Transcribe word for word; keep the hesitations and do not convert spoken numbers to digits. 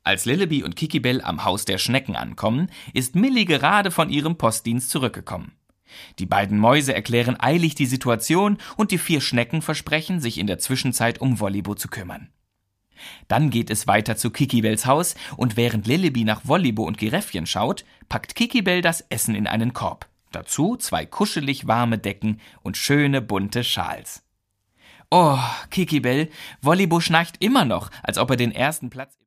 Als Lillebi und Kikibell am Haus der Schnecken ankommen, ist Millie gerade von ihrem Postdienst zurückgekommen. Die beiden Mäuse erklären eilig die Situation und die vier Schnecken versprechen, sich in der Zwischenzeit um Wollibo zu kümmern. Dann geht es weiter zu Kikibells Haus und während Lillebi nach Wollibo und Giräffchen schaut, packt Kikibell das Essen in einen Korb. Dazu zwei kuschelig warme Decken und schöne bunte Schals. Oh, Kikibell, Wollibo schnarcht immer noch, als ob er den ersten Platz